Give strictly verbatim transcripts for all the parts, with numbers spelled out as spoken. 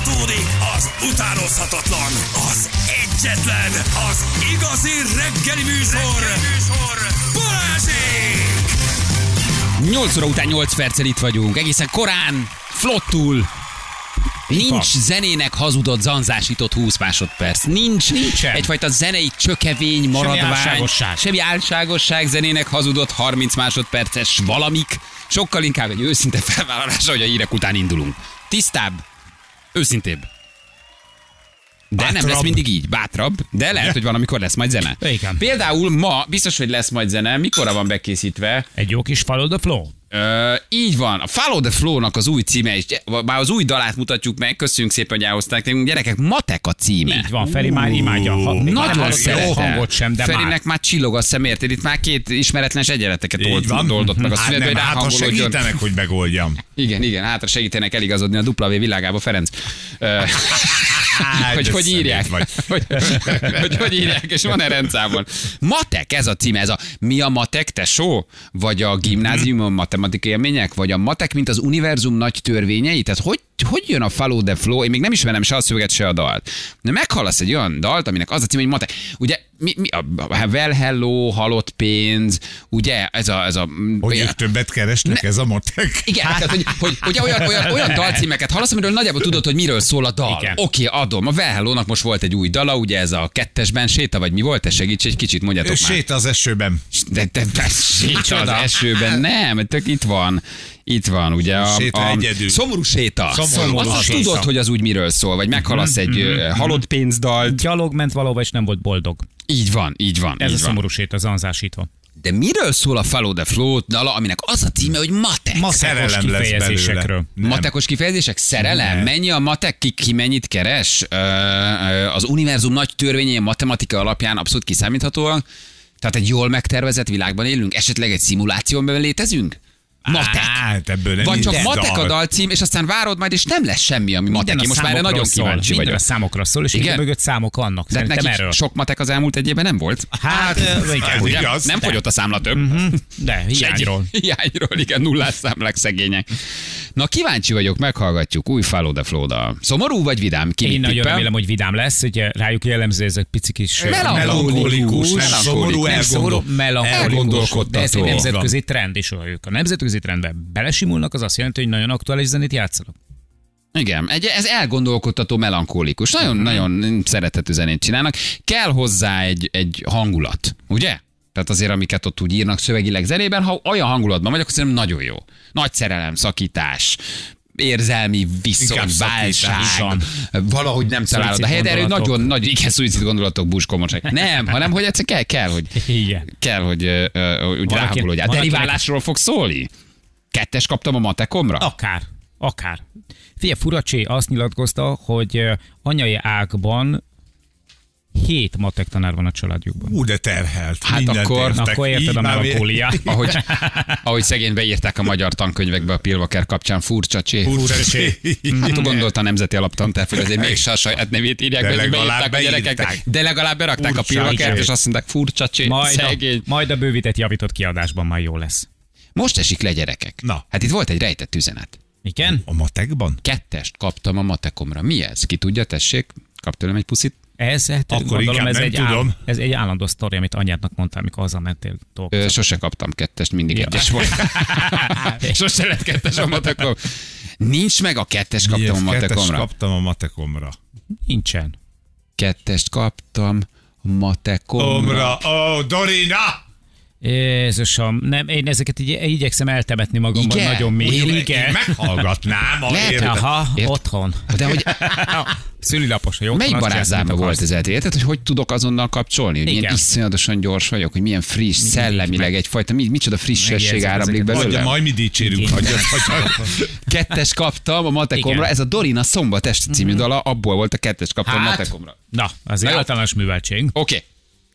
Folytatódik az utánozhatatlan, az egyetlen, az igazi reggeli műsor, reggeli műsor Balázsék! nyolc óra után nyolc perccel itt vagyunk, egészen korán, flottul. Nincs zenének hazudott, zanzásított húsz másodperc. Nincs Nincsen. egyfajta zenei csökevény, maradvány. Semmi álságosság. Semmi álságosság, zenének hazudott harminc másodperces valamik. Sokkal inkább egy őszinte felvállalása, hogy a hírek után indulunk. Tisztább, őszintébb. De Bátrabb. nem lesz mindig így, bátrabb, de lehet, hogy van, amikor lesz majd zene. Igen. Például ma biztos, hogy lesz majd zene, mikorra van bekészítve? Egy jó kis Follow the Flow. Ö, így van, a Follow the Flow-nak az új címe, és bár az új dalát mutatjuk meg, köszönjük szépen, hogy elhozták nekünk, gyerekek, Matek a címe. Így van, Feri már imádja. Ha, Nagyon szeretem. hangot sem, de Ferinek már. már csillog a szem, érted? Itt már két ismeretlen egyenleteket Így old, van. oldott meg a Hát szünet, hogy nem, hát ha ráhangolódjon. segítenek, hogy megoldjam. Igen, igen, hátra segítenek eligazodni a dupla vé világába, Ferenc. Ö, hogy de hogy írják, szemét hogy, hogy hogy írják, és van-e rendszámon. Matek, ez a cím, ez a mi a matek, tesó? Vagy a gimnáziumon matematikai élmények? Vagy a matek, mint az univerzum nagy törvényei? Tehát hogy, hogy jön a Follow the Flow? Én még nem ismerem se a szöveget, se a dalt. De meghallasz egy olyan dalt, aminek az a cím, hogy matek. Ugye, mi, mi a, a well hello, halott pénz, ugye, ez a... Ez a Hogy ja, ők többet keresnek, Ne- ez a matek? igen, tehát, hogy, hogy ugye olyan, olyan, olyan dalcímeket hallasz, amiről nagyjából tudod, hogy miről szól a dal. Igen. Oké, adom. A Well Hello-nak most volt egy új dala, ugye ez a kettesben séta, vagy mi volt? Te segíts egy kicsit, mondjatok Ő már. séta az esőben. De, de, de séta az esőben, nem, tök itt van. Itt van, ugye a, Séta a egyedül. szomorú séta. Szomorú azt, azt séta. tudod, hogy az úgy miről szól, vagy meghallasz egy ö, halott pénzdalt. Gyalog ment valahova, és nem volt boldog. Így van, így van. Ez így a van. szomorú sét, az zanzásítva. De miről szól a Follow the Flow dala, aminek az a címe, hogy matek? Matekos Szerelem lesz kifejezésekről. belőle. Nem. Matekos kifejezések? Szerelem? Nem. Mennyi a matek? Ki, ki mennyit keres? Ö, ö, az univerzum nagy törvényei a matematika alapján abszolút kiszámíthatóak? Tehát egy jól megtervezett világban élünk? Esetleg egy szimulációban létezünk? Matek. Hát ebből nem Vagy csak minden matek a dal. dalcím, és aztán várod majd, és nem lesz semmi, ami matek. Én most már erre számokról nagyon szól. kíváncsi Minden vagyok. a számokról szól, és Igen? igen? mögött számok vannak. De Szerintem nekik erről. sok matek az elmúlt egy évben nem volt? Hát, ö, igen. Ugye? igaz. Nem De. fogyott a számla több. De, hiányról. Hiányról, igen, nullás számlák szegények. Na kíváncsi vagyok, meghallgatjuk új Follow the Flow-dal. Szomorú vagy vidám? Ki Én mit nagyon tippel? remélem, hogy vidám lesz, ugye rájuk jellemző ez a pici kis... Melankolikus, nem Melankolikus. szomorú, Nem szomorú, elgondol- melankolikus. elgondolkodtató. De ez egy Így nemzetközi trend, és ha ők a nemzetközi trendbe belesimulnak, az azt jelenti, hogy nagyon aktuális zenét játszanak. Igen, egy, ez elgondolkodtató melankolikus. Nagyon-nagyon szerethető zenét csinálnak. Kell hozzá egy, egy hangulat, ugye? Tehát azért, amiket ott úgy írnak szövegileg zenében, ha olyan hangulatban vagy, akkor szerintem nagyon jó. Nagy szerelem, szakítás, érzelmi viszony, Inkább válság, szakítás. valahogy nem találod a helyet. Erre egy gondolatok. nagyon nagy, igen, szuicid gondolatok, búskomorság. Nem, hanem hogy egyszer kell, kell, hogy, Igen. kell, hogy ö, ö, úgy Van, aki- ráhangolódjál. van, Deriválásról fog szólni? Kettes kaptam a matekomra? Akár, akár. Figyelj, Furacsé azt nyilatkozta, hogy ö, anyai ágban hét matek tanár van a családjukban. Ú, de terhelt. Hát Mindent akkor- értek. Akkor érted Így a már melankóliát. Ahogy, ahogy szegény beírták a magyar tankönyvekbe a Pilvaker kapcsán, furcsa csé. Furcsa. Hát gondolta a Nemzeti Alaptanterv, hogy azért mégse a saját nevét írják, De hogy legalább beírták a gyerekeknek. beírták. De legalább berakták a Furcsa Pilvakert, csé. és azt mondták, furcsa csé, Majd a, szegény. majd a bővített javított kiadásban majd jó lesz. Most esik le, gyerekek. Na. Hát itt volt egy rejtett üzenet. Igen? A matekban? Kettest kaptam a matekomra. Mi ez? Ki tudja, tessék? Kap tőlem egy puszit? Ez, hát, Akkor gondolom, inkább ez, nem egy tudom. áll, ez egy állandó sztori, amit anyádnak mondtál, amikor hazamentél dolgozni. Ö, sose kaptam kettest, mindig Ja. egyes volt. Sose lett kettes a matekom. Nincs meg a kettes kaptam a Ilyet kettes matekomra. kaptam a matekomra. Nincsen. Kettest kaptam a matekomra. Omra, ó, oh, Dorina! Jézusom, nem, én ezeket így, igyekszem eltemetni magamban Igen? nagyon mély. Én- Én Igen. meghallgatnám. A Lehet, érted? Aha, Ért- otthon. De hogy Szülilapos, hogy otthon. melyik azt barátzámban csinálsz, volt mit ez el? Érted, hogy hogy tudok azonnal kapcsolni? Hogy milyen Igen. iszonyatosan gyors vagyok, hogy milyen friss, szellemileg egyfajta, mi, micsoda frissesség Megjegyzek áramlik ezeket. Hagyja, belőle. majd mi dicsérünk. Igen. Hagyja, hagyja. Kettes kaptam a matekomra, Igen. ez a Dorina Szombatest című dala, abból volt a kettes kaptam a Hát, matekomra. na, azért Na jó. általános műveltség. Oké.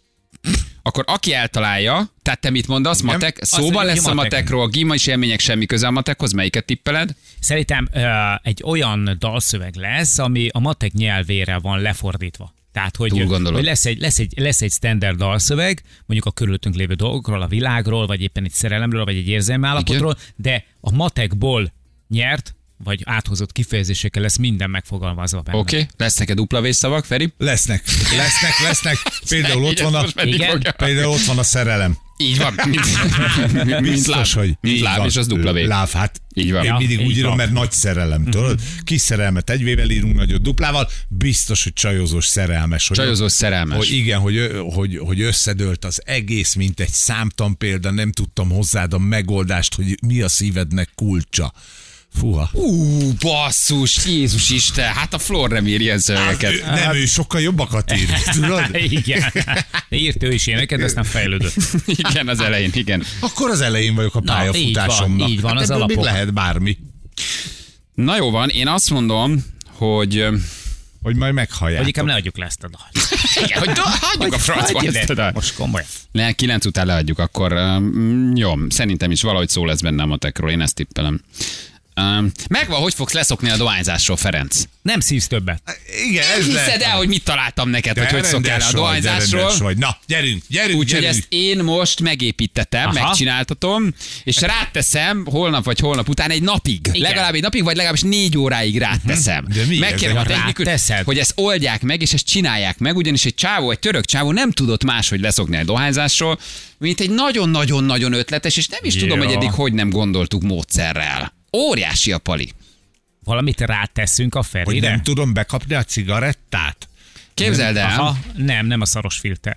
Akkor aki eltalálja, tehát te mit mondasz, matek, szóban mondja, lesz a matek. matekról, gimais élmények semmi köze a matekhoz, melyiket tippeled? Szerintem uh, egy olyan dalszöveg lesz, ami a matek nyelvére van lefordítva. Tehát, hogy, Túl gondolod. hogy lesz, egy, lesz, egy, lesz egy standard dalszöveg, mondjuk a körülöttünk lévő dolgokról, a világról, vagy éppen egy szerelemről, vagy egy érzelmi állapotról, de a matekból nyert vagy áthozott kifejezésekkel lesz minden megfogalmazva benne. Oké, okay. Lesz neked dupla vészszavak, Feri? Lesznek, lesznek, lesznek. Például ott van a, például ott van a szerelem. Így van. Mint, mint láb, hogy mint láb és az dupla vé. Láb, hát így van. Én Ja, mindig úgy így írom, van. mert nagy szerelem, tudod? Kis szerelmet egy vével írunk, nagyot duplával, biztos, hogy csajozós szerelmes. Hogy Csajozós szerelmes. Hogy igen, hogy, ö- hogy, hogy összedőlt az egész, mint egy számtan példa, nem tudtam hozzád a megoldást, hogy mi a szívednek kulcsa. Fúha. Ú, basszus, Jézus Isten, hát a Flor nem ír ilyen szövegeket. Ő, nem, ő sokkal jobbakat ír, tudod? Igen. Írt ő is ilyeneket, de aztán fejlődött. Igen, az elején, igen. Akkor az elején vagyok a Na, pályafutásomnak. így van, így van, Hát az ebből még alapok. lehet bármi, Na jó van, én azt mondom, hogy... hogy majd Vagy meghalljátok. inkább ne adjuk le ezt a dalt. Igen, hogy do- hagyjuk a francba Hagyj ezt a ide. dalt. Most komolyan. Le, kilenc után leadjuk, akkor um, jó, szerintem is valahogy szó lesz benne a matekról, én ezt tippelem. Um, megvan, hogy fogsz leszokni a dohányzásról, Ferenc. Nem szívsz többet. Igen, ez Hiszed lehet. el, hogy mit találtam neked, De hogy hogy szokjál rendes a vagy, de dohányzásról. rendes vagy. Na, gyerünk, gyerünk, Úgyhogy gyerünk. ezt én most megépítettem, Aha. megcsináltatom, és ráteszem holnap vagy holnap után egy napig. Igen. Legalább egy napig, vagy legalábbis négy óráig ráteszem. De mi ez? Megkérem a De technikust, ráteszed? hogy ezt oldják meg, és ezt csinálják meg, ugyanis egy csávó, egy török csávó nem tudott máshogy leszokni a dohányzásról, mint egy nagyon-nagyon-nagyon ötletes, és nem is Ja. tudom, hogy eddig hogy nem gondoltuk módszerrel. Óriási a pali. Valamit ráteszünk a Hogy Ferire. nem tudom bekapni a cigarettát? Képzeld el, Aha, nem, nem a szaros filter.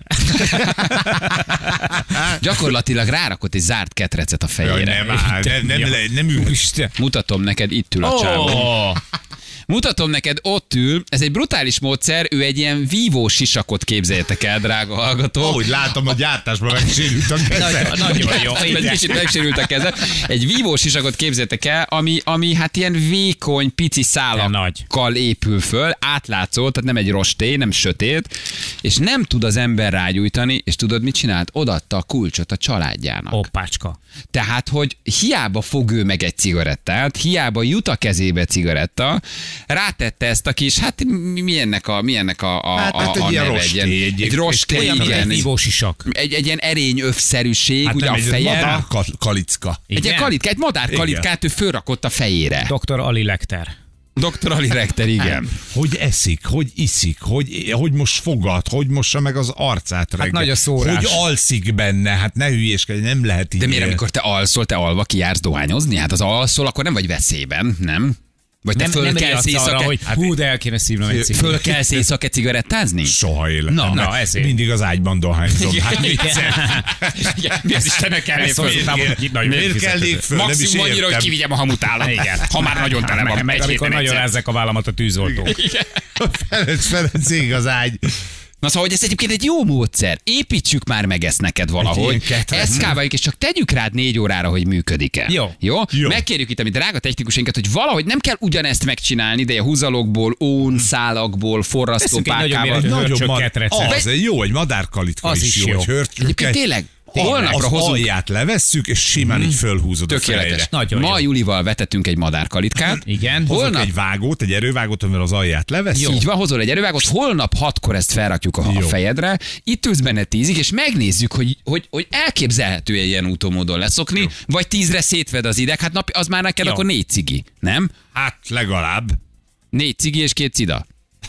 gyakorlatilag rárakott egy zárt ketrecet a Jaj, fejére. nem, áll, nem, nem, Ja. nem, nem ül. Isten. Mutatom neked, itt ül a csávó. Oh. Mutatom neked, ott ül, ez egy brutális módszer, ő egy ilyen vívó sisakot, képzeljetek el, drága hallgató. Ahogy látom, a gyártásban megsérült a keze. Nagyon, nagyon jó. Egy kicsit megsérült a keze. Egy vívó sisakot képzeljétek el, ami, ami hát ilyen vékony, pici De szálakkal épül föl, átlátszó, tehát nem egy rostély, nem sötét, és nem tud az ember rágyújtani, és tudod, mit csinált? Odaadta a kulcsot a családjának. Hoppácska. Tehát, hogy hiába fog ő meg egy cigarettát, hiába jut a kezébe cigaretta, rátette ezt a kis, hát mi, mi ennek a, mi ennek a, a, Hát- hát a, a egy ilyen neve? rostély, Egy, egy- egy rostély, Olyan, mint igen. egy Egy, vívósisak. egy, egy ilyen erényövszerűség, Hát ugye nem, a egy fejen. madár ka- kalicka. Egy ilyen kalitka, egy madárkalitkát ő fölrakott a fejére. doktor Ali Lecter. doktor Ali Recter, igen. Hogy eszik, hogy iszik, hogy, hogy most fogad, hogy mossa meg az arcát reggel. nagy a szórás. Hogy alszik benne, hát ne hülyéskedj, nem lehet így. De miért, élni. amikor te alszol, te alva kijársz dohányozni? Hát az alszol, akkor nem vagy veszélyben, nem? Vagy te Nem, nem fölkelsz riadsz arra, éjszaka, hogy hú, de el kéne szívnom egy cigit. fölkelsz éjszaka cigarettázni? Soha életem. Na, na, ezért. Mindig az ágyban dohányzom. Hát vicces. Igen, mi az Istennek kell Ezt föl? mondtam, hogy itt nagyon Miért fizető. kellék föl? Nem is Maximum annyira, hogy értem. kivigyem a hamutálat. Igen. Ha már nagyon tele van. Meg egy amikor héten nagyon egyszer. rázzák a vállamat a tűzoltók. Ferenc, Ferenc, ég az ágy. Na szóval, hogy ez egyébként egy jó módszer. Építsük már meg ezt neked valahogy. ilyen ketrec. Eszkáljuk, és csak tegyük rád négy órára, hogy működik-e. Jó. Jó? Jó. Megkérjük itt a mi drága technikusainkat, hogy valahogy nem kell ugyanezt megcsinálni, de a húzalokból, ón, szálakból, Teszünk egy nagyon forrasztópákával. méretű Nagyon hörcsök mad- ketrecet. Az, egy jó, egy madárkalitka Az is is jó. jó. Hogy hört, Egyébként tényleg, holnapra az hozunk. alját levesszük, és simán így fölhúzod a Tökéletes. fejre. Nagyon Ma jó. Julival vetettünk egy madárkalitkát. Igen. Hozok Holnap egy vágót, egy erővágót, amivel az alját levesszük. Így van, hozol egy erővágót, holnap hatkor ezt felrakjuk a, a Jó. fejedre, itt ülsz benne tízig, és megnézzük, hogy, hogy, hogy elképzelhető ilyen útomódon leszokni, Jó. vagy tízre szétved az ideg, hát nap, az már neked Jó. akkor négy cigi, nem? Hát legalább. Négy cigi és két cida.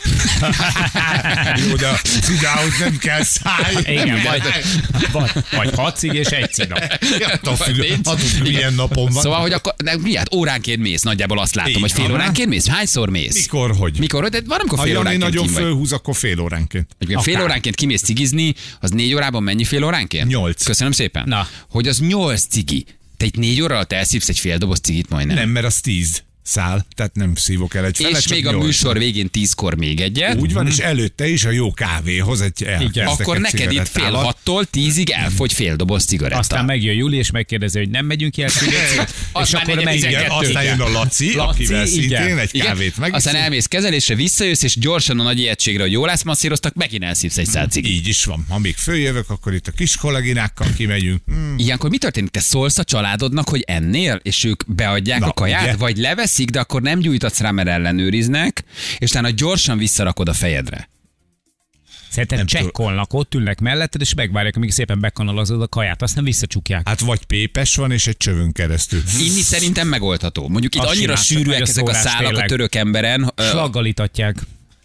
Jó, de a cidához nem kell száj. Igen, vagy, vagy, vagy hat cig és egy cida. Attól függ, Négy. attól függ, milyen napon van. Szóval, hogy akkor ne, mi hát óránként mész, nagyjából azt látom, Így hogy fél van. óránként mész? Hányszor mész? Mikor, hogy? Mikor? De van, amikor Ha fél Jani óránként nagyon kim vagy. fölhúz, akkor fél óránként. Egyébként fél Akár. óránként kimész cigizni, az négy órában mennyi fél óránként? Nyolc. Köszönöm szépen. Na. Hogy az nyolc cigi. Te itt négy óra alatt elszívsz egy fél doboz cigit majdnem. Nem, mert az tíz szál, tehát nem szívok el egy felet, És csak még a nyolc. műsor végén tízkor még egyet. Úgy van, és előtte is a jó kávéhoz egy elkezdek Akkor egy neked itt fél cigarettával. hattól tízig elfogy fél doboz cigaretta. Aztán megjön Júli, és megkérdezi, hogy nem megyünk el szigetszét, Az és már akkor negyed megy tizenkettő. Igen, aztán jön a Laci, Laci, akivel igen. szintén egy Igen? kávét meg. Aztán elmész kezelésre, visszajössz, és gyorsan a nagy ijegységre, hogy jól állsz masszíroztak, megint elszívsz egy száz cigit. Így is van. Ha még följövök, akkor itt a kis kolléginákkal kimegyünk. Hmm. Ilyenkor mi történik? Te szólsz a családodnak, hogy ennél, és ők beadják Na, a kaját, ugye? vagy leveszik, de akkor nem gyújtatsz rá, mert ellenőriznek, és utána gyorsan visszarakod a fejedre. Szerintem Nem tudom. csekkolnak, ott ülnek melletted, és megvárják, amíg szépen bekanalazod a kaját, aztán visszacsukják. Hát vagy pépes van, és egy csövön keresztül. Inni szerintem megoldható. Mondjuk itt Azt annyira csináltak, sűrűek nagy a ezek a szórás, szálak a tényleg. török emberen. ö, Slaggal itatják.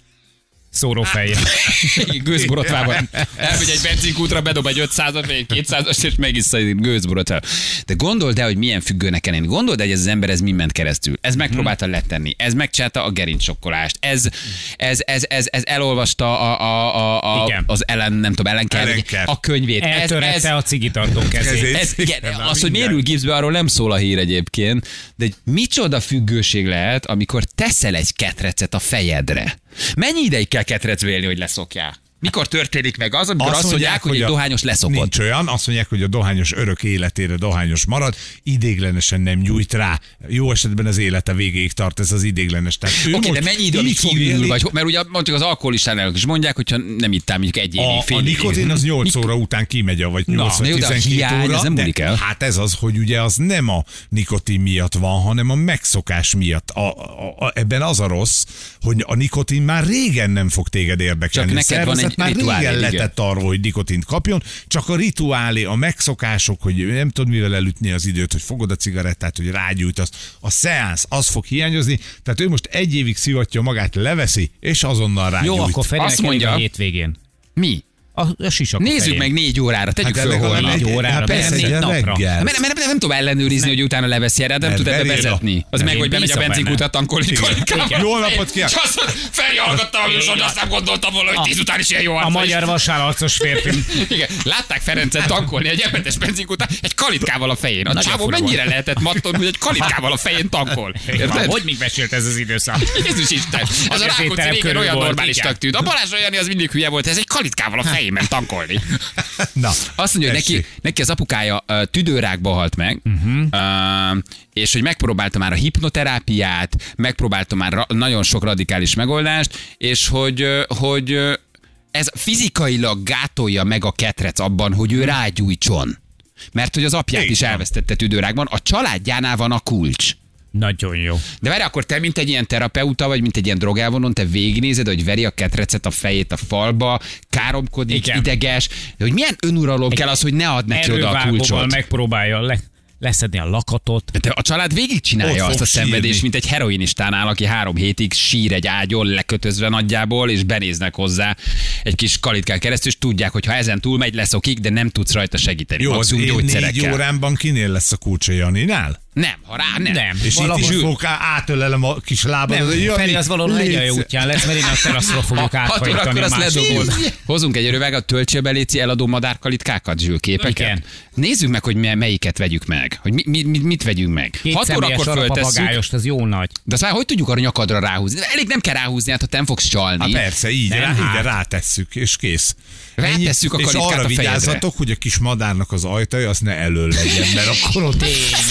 Szórófejjel. Gőzborotvában. Elmegy egy benzinkútra, bedob egy ötszázas, vagy egy kétszázas, és megissza egy gőzborotvát. De gondold el, hogy milyen függőnek kell lenni. Gondold el, hogy ez az ember ez mi ment keresztül. Ez megpróbálta letenni. Ez megcsinálta a gerincsokkolást. Ez, ez, ez, ez, ez elolvasta a, a, a, a, Igen. az ellen, nem tudom, ellenker, Ellenker. a könyvét. Ez, Eltörette ez, a cigitartó kezét. Kezét. ez, igen, Igen, az, hogy miért mindjárt. ül gipszbe, arról nem szól a hír egyébként, de egy micsoda függőség lehet, amikor teszel egy ketrecet a fejedre. Mennyi ideig kell ketrecbe élni, hogy leszokjál? Mikor történik meg az, amikor azt, azt mondják, hogy egy a- dohányos leszokott? Nincs olyan, azt mondják, hogy a dohányos örök életére dohányos marad, idéglenesen nem nyújt rá. Jó esetben az élete végéig tart ez az idéglenes. Tehát ő Oké, most de mennyi idő, amíg így fog kiürül, élni. vagy, mert ugye mondjuk az alkoholistának is mondják, hogyha nem ittál mondjuk egy évig, A, fél a évig. nikotin az nyolc óra után kimegy, vagy nyolc Na, vagy jó, de a tizenkét hiány, óra. ez nem de múlik el. Hát ez az, hogy ugye az nem a nikotin miatt van, hanem a megszokás miatt. A, a, a, ebben az a rossz, hogy a nikotin már régen nem fog téged érdekelni. Csak neked A van szervezet egy már rituálé, régen igen. letett arról, hogy nikotint kapjon, csak a rituálé, a megszokások, hogy nem tudod mivel elütni az időt, hogy fogod a cigarettát, hogy rágyújtasz. A szeánsz, az fog hiányozni, tehát ő most egy évig szivatja magát, leveszi, és azonnal rágyújt. Jó, akkor Ferinek Azt elég mondja- a hétvégén. Mi? A, a sisak a Nézzük fején. meg négy órára, tegyük Hát föl ennek a holnap. négy órára, hát persze, négy egy napra. reggel. Mert, mert, mert nem tudom ellenőrizni, hogy utána leveszi erre, nem Mert tud ebbe verés a- vezetni. Az meg, Én hogy bemegy a bízom benzinkútra tankolni. Igen. Jó napot kívánok! És azt mondja, Feri, hallgattam a műsort, azt nem gondoltam volna, hogy tíz után is ilyen jó A arc vagy. magyar vasárarcos férfi. Igen, látták Ferencet tankolni egy emetes benzinkútán egy kalitkával a fején. A Nagyon csávó fura mennyire volt. lehetett matton, hogy egy kalitkával a fején tankol. Érted? Hogy még mesélt ez az időszak? Jézus Isten! Ez a Az Rákóczi étterem régen körül olyan volt, normálisnak igen. tűnt. A Balázs Jani az mindig hülye volt, ez egy kalitkával a fején ment tankolni. Na, Azt mondja, hogy neki, tessék. neki az apukája uh, tüdőrákba halt meg, uh-huh. uh, és hogy megpróbálta már a hipnoterápiát, megpróbálta már ra- nagyon sok radikális megoldást, és hogy, uh, hogy uh, ez fizikailag gátolja meg a ketrec abban, hogy ő rágyújtson. Mert hogy az apját Így is van. elvesztette tüdőrákban, a családjánál van a kulcs. Nagyon jó. De várj, akkor te, mint egy ilyen terapeuta, vagy mint egy ilyen drogálvonon, te végignézed, hogy veri a ketrecet a fejét a falba, káromkodik, Igen. ideges, de hogy milyen önuralom kell az, hogy ne ad neki oda a Erővágóval kulcsot. megpróbálja le, leszedni a lakatot. De a család végig csinálja Ott azt a fog szenvedést, sírni. mint egy heroinistánál, aki három hétig sír egy ágyon, lekötözve nagyjából, és benéznek hozzá egy kis kalitkán keresztül, és tudják, hogy ha ezen túl megy, leszokik, de nem tudsz rajta segíteni. Jó, az Maximum én négy gyógyszerekkel. órámban kinél lesz a kulcsa, Janinál? Nem, ha rá nem. Nem. És Valahol- itt is fogok á- átölelem a kis lábad. Nem, Jani, Feri az valahol légy hegyalja szí- útján lesz, mert én a teraszról fogok Ha hat órakor áthajtani a azt másik ledobod. oldalra. Hozunk egy örövágat, töltse be léci eladó madárkalitkákat, zsülképeket. Igen. Nézzük meg, hogy mi- melyiket vegyük meg. Hogy mi, mi, mi, mit vegyünk meg. Két hat személyes órakor föltesszük. alapapagályost, az jó nagy. De azt már hogy tudjuk arra nyakadra ráhúzni? Elég nem kell ráhúzni, hát ha te nem fogsz csalni. Hát persze, így, Nem, rá, hát. igen, rátesszük, és kész. Rátesszük a és kalitkát arra a fejedre. vigyázzatok, hogy a kis madárnak az ajtaja az ne elől legyen, mert akkor ott...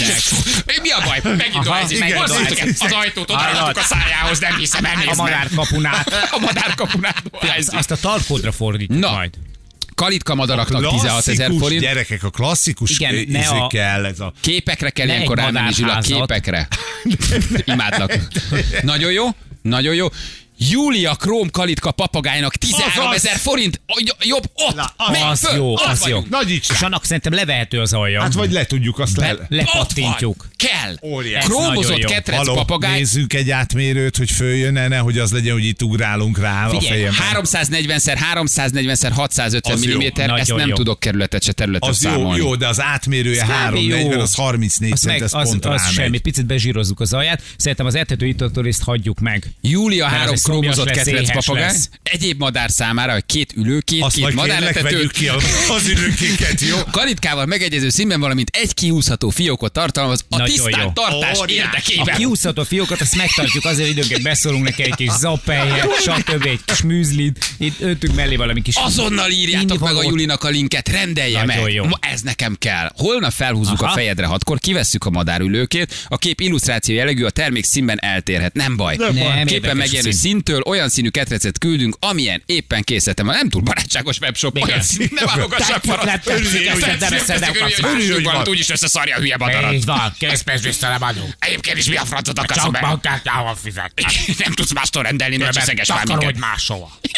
Mi a baj? Megint Aha, ez meg. igen, Hozzuk igen. az ajtót, odaadtuk a szájához, nem hiszem, A elnézd meg. madárkapunát. A madárkapunát. Azt, azt a talpódra fordítjuk Na. majd. Kalitka madaraknak tizenhat ezer Klasszikus, forint. Gyerekek, a klasszikus Igen, Igen, ne izé a- kell, ez a... Képekre kell Ne ilyenkor egy elmenni, Zsula, madárházat. képekre. Imádlak. Nagyon jó, nagyon jó. Júlia Króm Kalitka papagájnak tizenhárom ezer forint. Jobb, jobb, ott. Na, Menj Az föl, jó, ott az jó. vagyunk. Nagyíts És rá. annak szerintem levehető az alja. Hát vagy le tudjuk azt Be, le... Ott lepattintjuk. van. Kell. Óriási. Krómozott nagyon jó. ketrec Haló, papagáj. nézzünk egy átmérőt, hogy följön-e, nehogy az legyen, hogy itt ugrálunk rá Figyelj, a fejemben. háromszáznegyven szer háromszáznegyven szer hatszázötven Az jó. milliméter, ezt Nagyon nem jó. tudok kerületet se területet Az jó, számolni. jó, de az átmérője Ez kb. háromszáznegyven, jó. az harmincnégy Az, cent, meg, ez az, pont az rámegy. semmi, picit bezsírozzuk az alját. Szerintem az etető itatórészt hagyjuk meg. Júlia Mert három ez szomjas krómozott lesz, ketrec éhes papagáj. lesz. Egyéb madár számára, hogy két ülőkét, Azt két majd kérlek, madáretető. vegyük ki a- az ülőkéket, jó? Kalitkával megegyező színben, valamint egy kiúszható fiókot tartalmaz a Nagyon tisztán jó. tartás Óriási. A érdekében. kiúszható fiókat, azt megtartjuk, azért időnként beszólunk neki egy kis zappelyet, stb. Egy kis műzlit, itt öntünk mellé valami kis... Azonnal írjátok meg a Innivalót. Julinak a linket, rendelje Nagyon meg. jó. Ma ez nekem kell. Holnap felhúzzuk Aha. a fejedre hatkor, kivesszük a madárülőkét, a kép illusztráció jellegű, a termék színben eltérhet. Nem baj. Nem, Képen érdekes megjelenő szín. színtől olyan színű ketrecet küldünk, amilyen éppen készítettem. Nem túl barátságos webshop, Igen. olyan színű, nem válogassák Tetszik, paraszt. nem tetszik, Örüljél, ezt tetszik, nem tetszik, eszed, nem örüljél, kapsz. másik Örülj, hogy valamit, van. úgyis összeszarja a hülye madarat. Így van, készpénzt vissza nem adunk. Egyébként is mi a francot akarsz Csak be? bankkártyával fizet. Nem tudsz mástól rendelni, mert cseszeges már minket. máshova.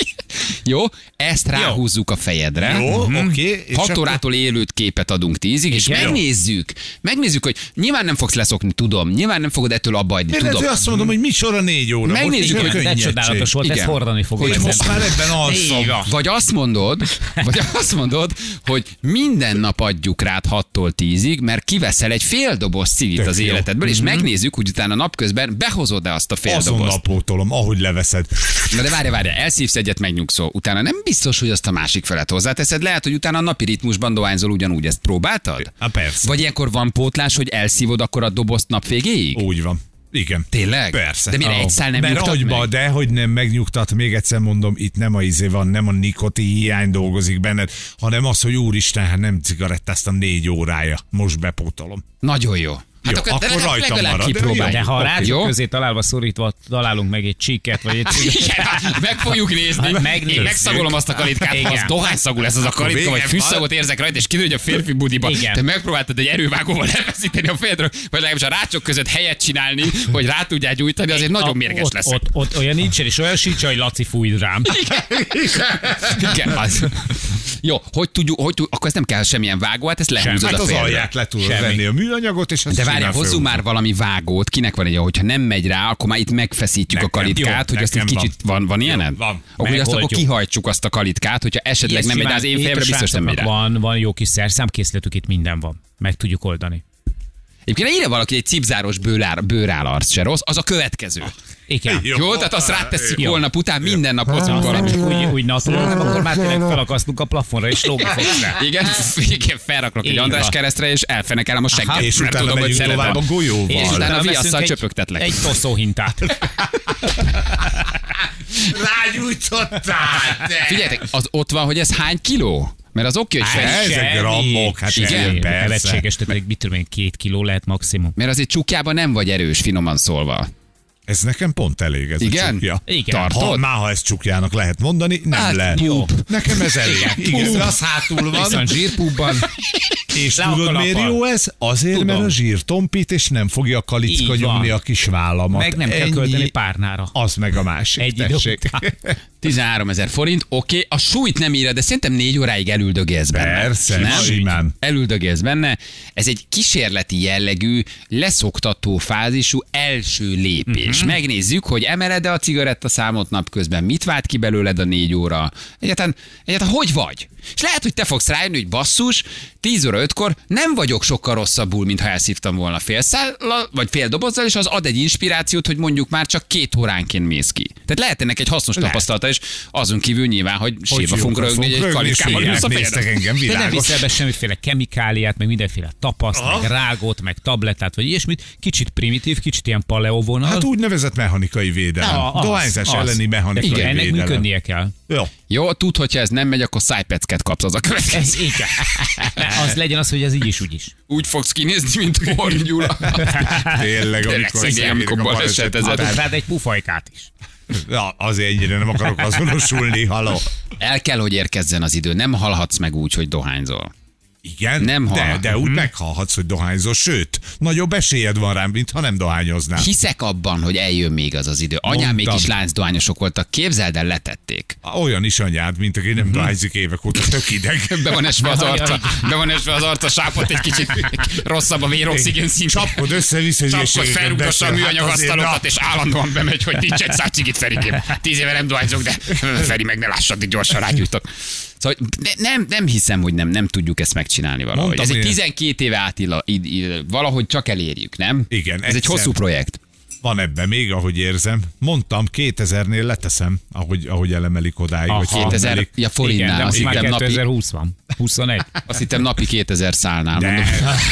Jó, ezt ráhúzzuk a fejedre. Jó, Mhm. oké. és hat akkor- órától élőt képet adunk tízig, és Igen. megnézzük. Megnézzük, hogy nyilván nem fogsz leszokni, tudom. Nyilván nem fogod ettől abba hagyni, Én lehet, tudom. hogy azt mondom, hogy mi sor a négy óra. Most Megnézzük, nincs hogy De könnyedség. csodálatos volt, Igen. ezt hordani fogom. Hogy Hogy most már ebben alszom. Így van. Vagy azt mondod, vagy azt mondod, hogy minden nap adjuk rád hattól tízig, mert kiveszel egy fél doboz cigit Tök az jó. életedből, és megnézzük, hogy utána napközben behozod-e azt a fél Azonnal dobozt. pótolom, ahogy leveszed. Na de várj, várj, elszívsz egyet, megnyugszol. Utána nem biztos, hogy azt a másik felet hozzáteszed. Lehet, hogy utána a napi ritmusban dohányzol ugyanúgy. Ezt próbáltad? Há, persze. Vagy ilyenkor van pótlás, hogy elszívod akkor a dobozt nap végéig? Úgy van. Igen. Tényleg? Persze. De mire egy szál nem Mert nyugtat agyba, meg? de hogy nem megnyugtat, még egyszer mondom, itt nem a izé van, nem a nikotin hiány dolgozik benned, hanem az, hogy úristen, hát nem cigarettáztam négy órája, most bepótolom. Nagyon jó. Hát Jó, akkor legalább- rajtam legalább marad. kipróbáljuk. De ha a Oké, rácsok jó? közé találva szorítva találunk meg egy csíket, vagy egy Igen, meg fogjuk nézni. Ha megnézzük. Én megszagolom azt a kalitkát, ha az Igen. dohányszagú lesz az a kalitka, Vége vagy van. fűszagot érzek rajta, és kiderül, hogy a férfi budiba. Igen. Te megpróbáltad egy erővágóval lefeszíteni a fejedről, vagy legalábbis a rácsok között helyet csinálni, hogy rá tudjál gyújtani, azért nagyon A- mérges ott, leszek. ott, ott, olyan nincsen, és olyan sincs, hogy Laci fújt rám. Igen, az. Jó, hogy tudjuk, hogy tudjuk, akkor ezt nem kell semmilyen vágó, hát ezt lehúzod Hát a az fejedre. alját le tudod Semmi. venni a műanyagot, és azt De várjál, simán hozzunk fölhúzod. már valami vágót, kinek van egy, hogyha nem megy rá, akkor már itt megfeszítjük Nekem. a kalitkát, Jó, hogy azt egy nekem kicsit van, van ilyened? Jó, van. Akkor, hogy azt akkor Megoldjuk. kihajtsuk azt a kalitkát, hogyha esetleg nem megy rá az én fejemre, biztos nem megy rá. Van, van jó kis szerszámkészletük, itt minden van. Meg tudjuk oldani. Egyébként írja valaki egy cipzáros bőrál, bőrálarc se rossz, az a következő. Igen. Jó. Jó, tehát azt rátesszük Jó. holnap után, minden nap hozunk Nem valamit. csak úgy, úgy naturál, hanem akkor már tényleg felakasztunk a plafonra, és lógni fogsz rá. Igen, igen, felraklak egy Így András van. keresztre, és elfenekelem a segget, És mert utána tudom, hogy megyünk tovább a szeretem. golyóval. És utána veszünk viasszal egy- csöpögtetlek. Egy toszóhintát. Rágyújtottál, te! Figyeljetek, az ott van, hogy ez hány kiló? Mert az oké, hogy Hány? fel... Ezek Semmi. grammok, hát Igen. igen, persze. Nevetséges, tehát még mit tudom én, két kiló lehet maximum. Mert azért csukjában nem vagy erős, finoman szólva. Ez nekem pont elég, ez Igen? a csukja. Igen. Tartod? Ha, már ha ezt csukjának lehet mondani, nem Hát, lehet. jó. Nekem ez elég. Igen, de az hátul van. Viszont zsírpúbban. És Le a tudod, miért kalappal. jó ez? Azért, Tudom. mert a zsír tompít, és nem fogja a kalicka Így van. nyomni a kis vállamat. Meg nem kell Ennyi. költeni párnára. Az meg a másik. Egy idő tessék. után. tizenháromezer forint, oké, a súlyt nem írja, de szerintem négy óráig elüldögélsz benne. Persze, nem? simán. Elüldögélsz benne. Ez egy kísérleti jellegű, leszoktató fázisú első lépés. Mhm. Uh-huh. Megnézzük, hogy emeled-e a cigarettaszámot napközben, mit vált ki belőled a négy óra. Egyáltalán, egyáltalán hogy vagy? És lehet, hogy te fogsz rájönni, hogy basszus, tíz óra ötkor nem vagyok sokkal rosszabbul, mintha elszívtam volna fél szállal, vagy fél dobozzal, és az ad egy inspirációt, hogy mondjuk már csak két óránként mész ki. Tehát lehet ennek egy hasznos Lehet. tapasztalata, és azon kívül nyilván, hogy, hogy sírva fogunk jókat rögni, fogunk egy rögni, és kalitkával igen, ülsz a néztek fejedre. engem, De nem világos. viszel be semmiféle kemikáliát, meg mindenféle tapaszt, Aha. meg rágót, meg tablettát, vagy ilyesmit. Kicsit primitív, kicsit ilyen paleóvonal. Hát úgynevezett mechanikai védelem. Ja, az, Dohányzás az. elleni mechanikai Igen, ennek védelem. működnie kell. Jó. Jó, tud, hogyha ez nem megy, akkor szájpecket kapsz, az a következő. Ez igen. Az legyen az, hogy ez így is, úgy is. Úgy fogsz kinézni, mint Horn Gyula. Tényleg, Tényleg amikor szegény, amikor a balesetezett. baleset Adok után. rád egy pufajkát is. Ja, azért ennyire nem akarok azonosulni, haló. El kell, hogy érkezzen az idő. Nem halhatsz meg úgy, hogy dohányzol. Igen, Nem de, hal. de úgy meghalhatsz, hogy dohányzol, sőt, nagyobb esélyed van rám, mint ha nem dohányoznál. Hiszek abban, hogy eljön még az az idő. Anyám még Mondtam. is láncdohányosok voltak. Képzeld el, letették. Olyan is anyád, mint aki nem dohányzik évek óta, tök ideg. Be van esve az arca, be van esve az arca, sápot egy kicsit rosszabb a véroxigén szint. Csapkod össze-vissza Csapkod, hülyeségeket felrúgassa a beszél. műanyag Hát azért, asztalokat, na, és állandóan bemegy, hogy nincs egy száz cigit, Ferikém. Tíz éve nem dohányzok, de Feri, meg ne lássad, itt gyorsan rágyújtok. Szóval ne, nem, nem hiszem, hogy nem, nem tudjuk ezt megcsinálni valahogy. Mondtam Ez egy én. tizenkét éve átilla, id, id, valahogy csak elérjük, nem? Igen, Ez egy egyszer. hosszú projekt. Van ebben még, ahogy érzem. Mondtam, kétezernél leteszem, ahogy, ahogy elemelik odáig. hogy kétezer, felemelik. ja Igen, forintnál, de azt most már hittem, napi, kétezer-húsz van. huszonegy. azt hittem napi kétezer szálnál. De. Mondom.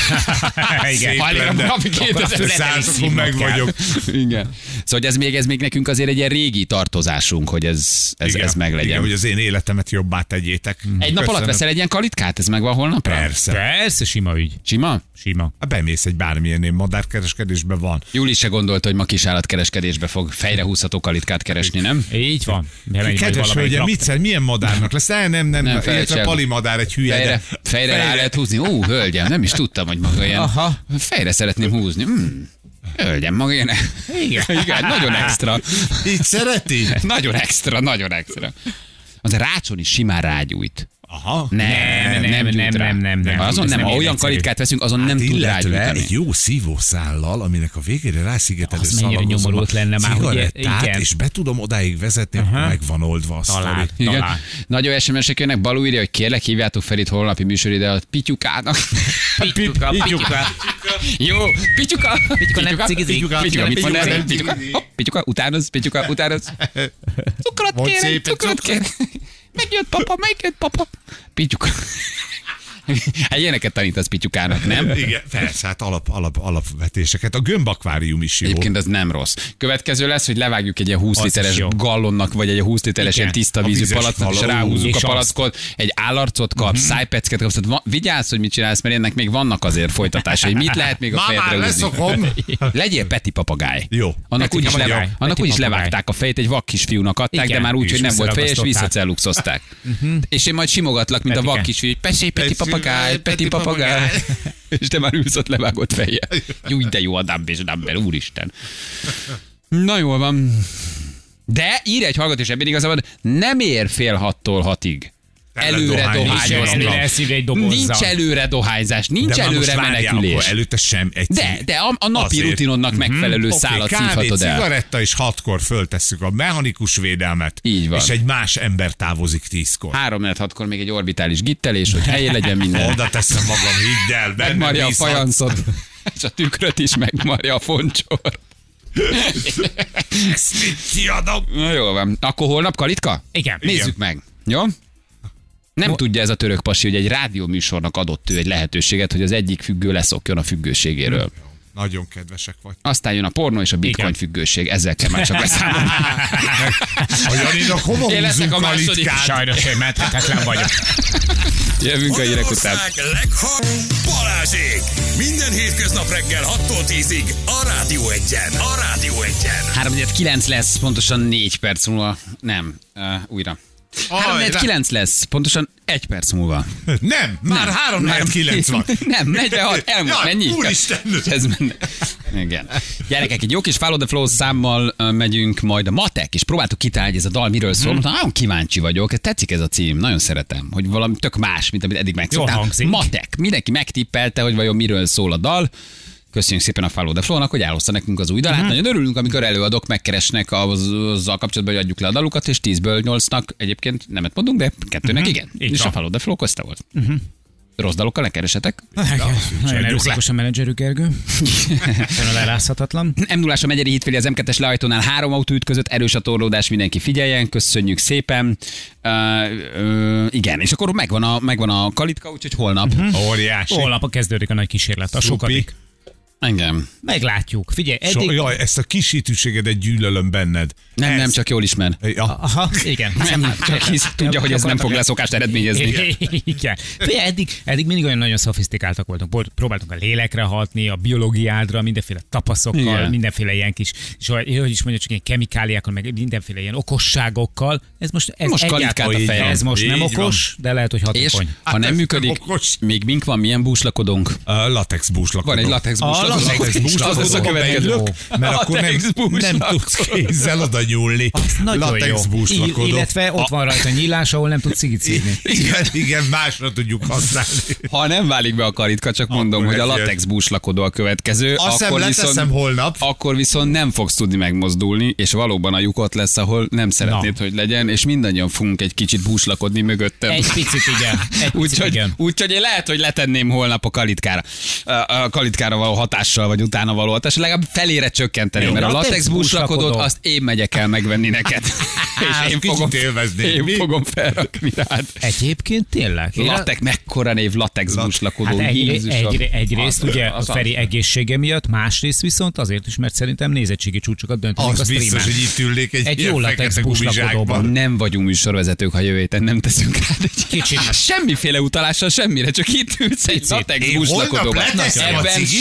Igen. Ha elérem lenne. napi kétezer Száz, akkor meg vagyok. Igen. Szóval ez még, ez még nekünk azért egy ilyen régi tartozásunk, hogy ez, ez, ez meglegyen. Igen, hogy az én életemet jobbá tegyétek. Egy nap alatt Köszönöm. veszel egy ilyen kalitkát? Ez megvan holnapra? Persze. Persze, sima ügy. Sima? Sima. Hát bemész egy bármilyen ilyen madárkereskedésben van. Júli se gondolta, hogy ma kisállatkereskedésbe fog fejre húzható kalitkát keresni, nem? Így van. Bemegy majd Kedves valamelyik hölgyem, rak- mit szer, milyen madárnak lesz? Nem, nem, nem, Nem, nem felejts illetve el. palimadár egy hülye, Fejre, de... fejre rá lehet húzni. Ó, hölgyem, nem is tudtam, hogy maga ilyen. Aha. Fejre szeretném húzni. Hmm. Hölgyem, maga ilyen. Igen. Igen, nagyon extra. Így szereti? Nagyon extra, nagyon extra. Az a rácson is simán rágyújt. Aha. Nem, nem, nem, nem, nem, nem, nem, nem. Azon Ez nem, nem ha ilyen olyan egyszerű. kalitkát veszünk, azon nem tud Illetve rágyújtani. egy jó szívószállal, aminek a végére rászigetelő Az mennyire szalagozom nyomorult a lenne már, hogy cigarettát, igen. és be tudom odáig vezetni, akkor meg van oldva a Talán. sztori. Igen. Talán. Nagyon es em es-ek jönnek, Balú írja, hogy kérlek, hívjátok fel itt holnapi műsorideát Pityukának. Pityuka, pityuka. Jó, Pityuka. Pityuka nem cigizik. Pityuka, Pityuka, mit Pityuka mond nem erre? Pityuka, hopp, Pityuka, utánoz, Pityuka, utánoz. Cukrot Mondd kérek, szépen, cukrot cukrot. kérek. Megjött papa, megjött papa. Pityuka. Hát ilyeneket tanítasz Pityukának, nem? Igen, persze, hát alap, alap, alapvetéseket. A gömbakvárium is jó. Egyébként az nem rossz. Következő lesz, hogy levágjuk egy ilyen húsz Az literes is jó. gallonnak, vagy egy húsz literes Igen. ilyen tiszta A vízű vizes palackot, és falu. ráhúzzuk És a azt. palackot, egy állarcot kapsz, szájpecket kapsz. Tehát va- vigyázz, hogy mit csinálsz, mert ennek még vannak azért folytatásai. Mit lehet még a Már, már fejedre húzni? leszokom. Legyél Peti papagáj. Jó. Annak Peti úgyis papagáj. levá- annak Peti úgyis papagáj. levágták a fejét, egy vak kisfiúnak adták, Igen, de már úgy, és hogy nem volt feje, és visszaragasztották. visszacelluxozták. És én majd simogatlak, mint a Petike. vak kisfiú, hogy pesé, Peti Peti papagáj, Peti Peti papagáj. papagáj. És te már ülsz ott levágott fejjel. Jó, de jó a Dumb és Dumber, úristen. Na jól van. De ír egy hallgató, és ebben igazából nem ér fél hattól hatig. Tele Előre dohány, dohányozni. Nincs elszívni egy dobozzal. Nincs előre dohányzás, nincs De már most előre várjál, menekülés. akkor előtte sem egy De, cig. de a, a napi Azért. rutinodnak megfelelő Oké, szálat kávé, szívhatod el. cigaretta, és hatkor föltesszük a mechanikus védelmet. Így van. És egy más ember távozik tízkor. Három negyed hatkor még egy orbitális gittelés, hogy helyén legyen minden. Oda teszem magam, hidd el. bennem Megmarja a bízhatsz. fajanszot, és a tükröt is megmarja a foncsor. Ezt mit kiadom? Na jól van. Akkor holnap kalitka? Igen. Nézzük meg. Jó? Nem tudja ez a török pasi, hogy egy rádióműsornak adott ő egy lehetőséget, hogy az egyik függő leszokjon a függőségéről. Nagyon kedvesek vagy. Aztán jön a pornó és a bitcoin Igen. függőség. Ezzel kell már csak beszámolni. A Janinak hova Én leszek húzunk a a második. litkát? Sajnos én menthetetlen vagyok. Jövünk a hírek után. Magyarország legha... Balázsék! Minden hétköznap reggel hattól tízig a Rádió Egyen. A Rádió Egyen. három kilenc lesz, pontosan négy perc múlva. Nem, uh, újra. három rá- kilenc lesz, pontosan egy perc múlva. Nem, már három kilenc van. Nem, negyvenhat, elmúlt, Jaj, mennyi? úristen! Ez menne. Igen. Gyerekek, egy jó kis Follow the Flow számmal ö, megyünk majd a matek, és próbáltuk kitalálni, hogy ez a dal miről szól. Hmm. Nagyon kíváncsi vagyok, tetszik ez a cím, nagyon szeretem, hogy valami tök más, mint amit eddig megszoktál. Jól hangzik. Matek, mindenki megtippelte, hogy vajon miről szól a dal. Köszönjük szépen a Follow the Flow-nak, hogy elhozta nekünk az új dalát. Uh-huh. Nagyon örülünk, amikor előadók megkeresnek az, azzal kapcsolatban, hogy adjuk le a dalukat, és tízből nyolcnak egyébként nemet mondunk, de kettőnek uh-huh. igen. Így és van. a Follow the Flow közte volt. Uh-huh. Rossz dalokkal ne keresetek. Nagyon erőszakos a menedzserük, Gergő. Ön a lerázhatatlan. em nullás a Megyeri hídféli az em kettes lehajtónál három autó ütközött, erős a torlódás, mindenki figyeljen, köszönjük szépen. Uh, uh, igen, és akkor megvan a, megvan a kalitka, úgyhogy holnap. Uh-huh. Óriási. Holnap kezdődik a nagy kísérlet, a sokadik. Engem. Meglátjuk. Figyelj, So, eddig... jaj, ezt a kisítőségedet gyűlölöm benned. Nem, Ez- nem, csak jól ismer. Ja. Aha, igen. Nem, csak hisz, tudja, hogy ez nem fog leszokást eredményezni. Igen. Figyelj, eddig, eddig mindig olyan nagyon szofisztikáltak voltunk. Volt- Próbáltunk a lélekre hatni, a biológiádra, mindenféle tapaszokkal, Igen. mindenféle ilyen kis, és hogy hogy is mondja, csak ilyen kemikáliákkal, meg mindenféle ilyen okosságokkal. Ez most, ez Most kalitkát a egyáltalán- fejem. Ez most nem Így van. okos, de lehet, hogy És hatékony. ha Hát nem ez működik, nem okos. még mink van, milyen búslakodónk? A latex búslakodó. Van egy latex A búslakodónk. latex Az búslakodó. lesz a következő. Beülök, mert akkor nem, Latex nem búslakodó. tudsz kézzel oda nyúlni. Nagyon Latex jó. búslakodó. I- illetve ott van rajta nyílás, ahol nem tudsz cigit szívni. Igen, igen, másra tudjuk használni. Ha nem válik be a karitka, csak mondom, Akkor hogy a ezért. latex búslakodó a következő. Azt hiszem, leteszem holnap. Akkor viszont nem fogsz tudni megmozdulni, és valóban a lyuk ott lesz, ahol nem szeretnéd, Na. hogy legyen, és mindannyian fogunk egy kicsit búslakodni mögöttem. Egy picit igen. Egy picit Úgyhogy, igen. úgyhogy én lehet, hogy letenném holnap a kalitkára. A, a kalitkára való hatással, vagy utána való hatással, legalább felére csökkenteni, Jó, mert a latex latex búslakodót búslakodó. azt én megyek el megvenni neked. És én kicsit fogom, élvezném. én Mi? fogom felrakni rád. Egyébként tényleg. Én- Latek, mekkora név latex Lat- búslakodó. Hát egy, Jézusom. egy, egyrészt Az- ugye az- a Feri egészsége miatt, másrészt viszont azért is, mert szerintem nézettségi csúcsokat döntenek a Az biztos, streamen. hogy itt ülnék egy, Egy ilyen jó latex fekete búslakodóban. gumizsákban. Nem vagyunk műsorvezetők, ha jövő héten nem teszünk rád egy Kicsit. semmiféle utalással, semmire, csak itt ülsz egy Picit. latex Én búslakodóban. holnap leteszem a Ebben cigit? semmi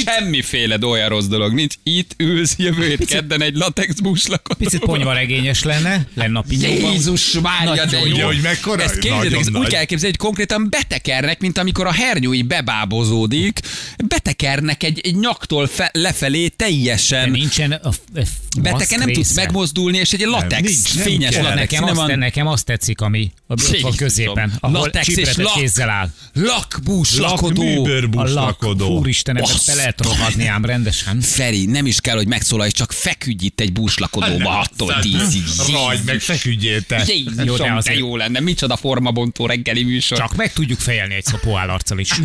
semmiféle olyan rossz dolog nincs. Itt ülsz jövő hét kedden egy latex buslakon. Picit ponyvaregényes lenne, lenne a pinyóban. Jézus Mária, de Ugye, jó. hogy mekkora? Ezt képzeljétek, Nagyon ezt úgy nagy. kell elképzelni, hogy konkrétan betekernek, mint amikor a hernyói bebábozódik, betekernek egy, egy nyaktól fe, lefelé De teljesen. nincsen a, a Betegen nem tudsz megmozdulni, és egy latex, nincs, nem fényes kell. latex. Nekem nem azt, van- nekem azt tetszik, ami ott van Jézusom. középen, ahol Latex és csipretett lak. kézzel áll. Lakbús, lakodó. A lak, Lakműbőrbúslakodó. úristen, ebben Azt be lehet rohadni ám rendesen. Feri, nem is kell, hogy megszólalj, csak feküdj itt egy búslakodóba hattól tízig. Ragy, meg feküdjél te. Jézusom, Jó, de de azért- jó lenne. Micsoda formabontó reggeli műsor. Csak meg tudjuk fejelni egy szopó állarccal is.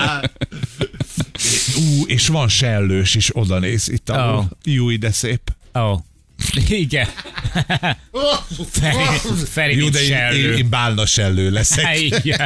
Ú, és van sellős is, oda néz itt a Oh. Jó, de szép. Ó. Oh. Igen. Feri, Feri Jó, nincs de én, én, sellő. én bálna sellő leszek. Igen.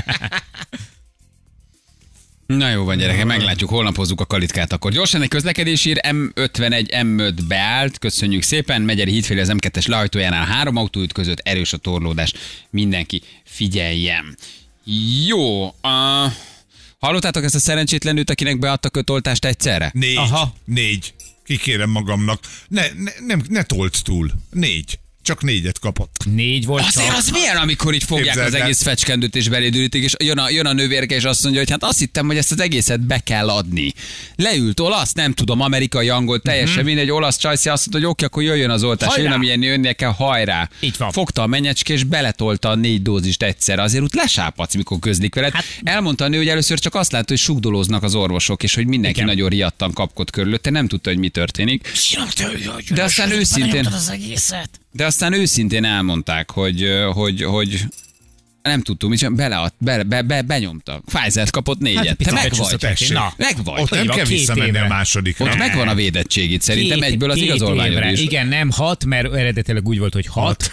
Na jó van, gyerekek, meglátjuk, holnap hozzuk a kalitkát akkor. Gyorsan egy közlekedésír, M ötvenegy M öt beállt, köszönjük szépen, Megyeri hídfelé az M kettes lehajtójánál három autó ütközött, erős a torlódás, mindenki figyeljen. Jó, uh, hallottátok ezt a szerencsétlen nőt, akinek beadtak öt oltást egyszerre? Négy. Aha. Négy. Kikérem magamnak. Ne, ne, nem, ne tolt túl. Négy. Csak négyet kapott. Négy volt Azért csak. az milyen, amikor így fogják Képzeld az el. egész fecskendőt és belédülítik, és jön a, jön a nővérke, és azt mondja, hogy hát azt hittem, hogy ezt az egészet be kell adni. Leült olasz, nem tudom, amerikai, angol, teljesen Mhm. mindegy, olasz csajszi azt mondta, hogy oké, akkor jöjjön az oltás, Hajrá! jön, amilyen jönnie kell, hajrá. Így van. Fogta a menyecske, és beletolta a négy dózist egyszerre. Azért úgy lesápadsz, mikor közlik veled. Hát, elmondta a nő, hogy először csak azt látta, hogy sugdolóznak az orvosok, és hogy mindenki Igen. nagyon riadtan kapkod körülötte, nem tudta, hogy mi történik. De aztán őszintén, de aztán őszintén elmondták, hogy, hogy, hogy nem tudtuk, mit csinálni, belead, be, be, be, benyomta. Pfizer kapott négyet. Hát, Te picit meg becsúszott vagy. neki. Na. Meg vagy. Ott nem van, kell két visszamenni évre. a másodikra. Ott megvan a védettségit, szerintem Két- egyből az két igazolványod évre. is. Igen, nem hat, mert eredetileg úgy volt, hogy hat.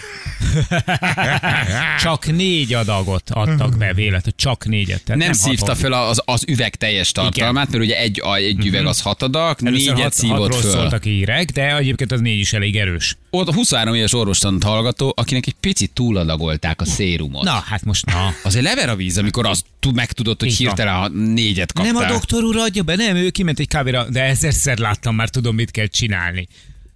Csak négy adagot adtak be véletlenül, csak négyet. Tehát Nem, nem szívta hat föl az, az üveg teljes tartalmát, mert ugye egy, a- egy üveg az hat adag, Először négyet hat, szívott hatról föl. szóltak hírek, de egyébként az négy is elég erős. Ott a huszonhárom éves orvostant hallgató, akinek egy picit túladagolták a szérumot. Na, hát most na. Azért lever a víz, amikor azt tud- megtudod, hogy Így van. hirtelen a négyet kaptál. Nem a doktor úr adja be, nem, ő kiment egy kávéra, de ezerszer láttam, már tudom, mit kell csinálni.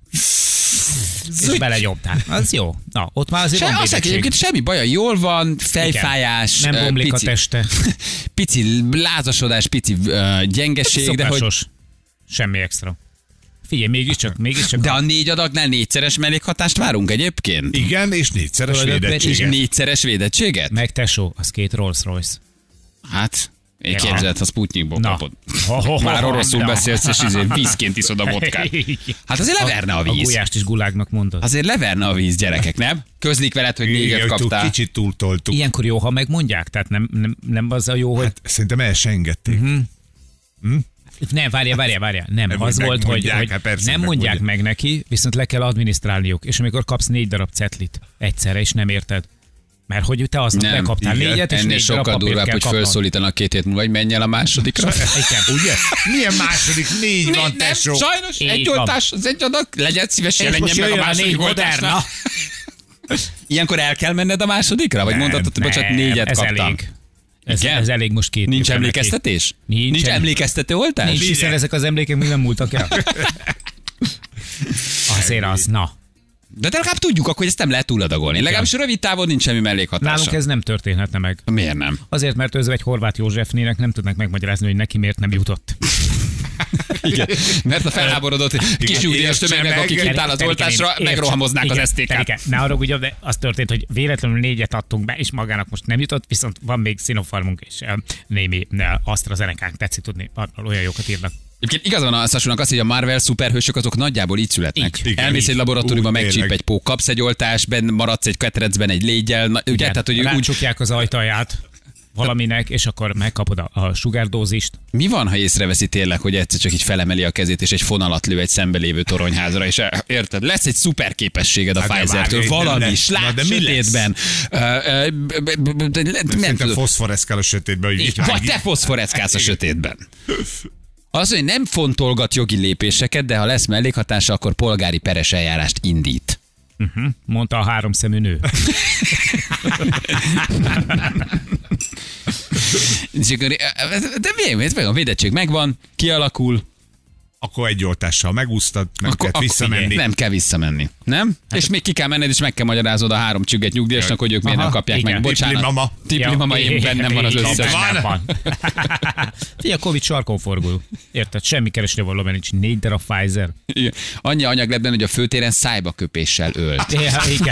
És belenyomták. Az jó. Na, ott már azért Se, van azt mondják, védettség. egyébként semmi baja, jól van, fejfájás, Nem ö, bomlik a pici, teste. pici lázasodás, pici uh, gyengeség, de hogy Szokásos. Semmi extra. Figyelj, mégiscsak, mégiscsak. de a négy adagnál négyszeres mellékhatást várunk egyébként? Igen, és négyszeres Tudod, És védettséget. négyszeres védettséget? Meg tesó, az két Rolls Royce. Hát, én Ja. képzelt, a Sputnikból Na. kapod. Ho, ho, ho, Már oroszul na. beszélsz, és izé vízként iszod a vodkát. Hát azért leverne a A víz. gulyást is gulágnak mondod. Azért leverne a víz, gyerekek, nem? Közlik veled, hogy négyet Igen, túl, kaptál. kicsit túltoltuk. Ilyenkor jó, ha megmondják, tehát nem, nem, nem az a jó, hogy... Hát, szerintem el se engedték. Nem, várja, várja, várja. Nem, Nem, az hogy volt, hogy, megmondják, hogy hát persze, nem mondják megmondják. meg neki, viszont le kell adminisztrálniuk. És amikor kapsz négy darab cetlit egyszerre, és nem érted. Mert hogy te aznap Nem, bekaptál igen. négyet, és Ennél négy darab sokkal papírt durvább, kell hogy kapnod. felszólítanak két hét múlva, hogy menj el a másodikra. Igen. Ugye? Milyen második? Négy van, nem, tesó. sajnos, Így egy van. oltás, az egy adag, legyen szíves, És jelenjen most meg a jöjjön a négy második Moderna. oltásra. Ilyenkor el kell menned a másodikra? Vagy Nem, mondhatod, hogy bocsánat, négyet ez kaptam. elég. Ez, Igen? ez elég most két. Nincs évre neki. emlékeztetés? Nincs Nincs em- emlékeztető oltás? Nincs, hiszen ezek az emlékek még nem múltak el. Azért az, na. De legalább tudjuk akkor, hogy ezt nem lehet túladagolni. Legalábbis rövid távon nincs semmi mellékhatása. Nálunk ez nem történhetne meg. Miért nem? Azért, mert Özvegy Horváth Józsefnének nem tudnak megmagyarázni, hogy neki miért nem jutott. Igen. Mert a felháborodott kis nyugdíjas tömegnek, értse aki meg. kint áll az Terike, oltásra, értse. megrohamoznak az Igen, es té kát. Terike, ne arra ugye, de az történt, hogy véletlenül négyet adtunk be, és magának most nem jutott, viszont van még Sinopharmunk és eh, némi eh, AstraZenecánk, tetszik tudni, arról olyan jókat írnak. Egyébként igaz van a Szasúnak az, hogy a Marvel szuperhősök azok nagyjából így születnek. Így. Igen, Elmész így. egy laboratóriumban, Úgy, megcsíp tényleg. egy pók, kapsz egy oltást, benn maradsz egy ketrecben egy légyel, na, ugye? Igen, Tehát, hogy úgy, rácsukják az ajtaját valaminek, és akkor megkapod a, a sugárdózist. mi van, ha észreveszi tényleg, hogy egyszer csak így felemeli a kezét, és egy fonalat lő egy szembelévő toronyházra, és eh, érted, lesz egy szuper képességed a Hát de Pfizer-től, várj, valami, nem lesz. slák Na, de mi lesz? sötétben. Ö, ö, b- b- b- b- Nem Szerintem tudom. foszforeszkál a sötétben, hogy Így, vagy te foszforeckálsz a sötétben. Az, hogy nem fontolgat jogi lépéseket, de ha lesz mellékhatása, akkor polgári peres eljárást indít. Uh-huh. Mondta a háromszemű nő. És akkor, de mi, ez meg a védettség megvan, kialakul, Akkor egy oltással megúsztad, nem Akkor- kell akkor visszamenni. figyelj, Nem kell visszamenni. Nem? Hát és még ki kell menned, és meg kell magyarázod a három csügget nyugdíjasnak, hogy ők miért nem Aha, kapják igen. meg. Bocsánat. Tipli mama. Tipli mama, én bennem van az igen, összes. bennem van. Figyelj, a Covid sarkon forgul. Érted? Semmi keresnivaló, mert nincs négy darab Pfizer. Igen. Annyi anyag lett benne, hogy a főtéren szájbaköpéssel ölt. Ja, igen.